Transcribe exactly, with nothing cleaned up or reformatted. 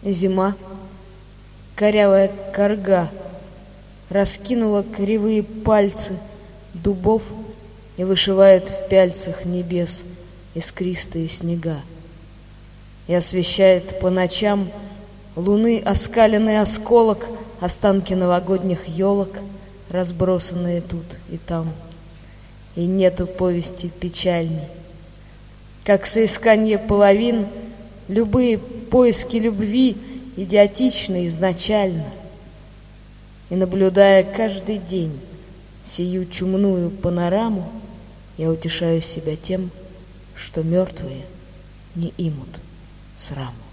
Зима, корявая корга, раскинула кривые пальцы дубов и вышивает в пяльцах небес искристые снега. И освещает по ночам луны оскаленный осколок, останки новогодних елок, разбросанные тут и там. И нету повести печальней. Как соисканье половин, любые поиски любви идиотичны изначально. И наблюдая каждый день сию чумную панораму, я утешаю себя тем, что мертвые не имут сраму.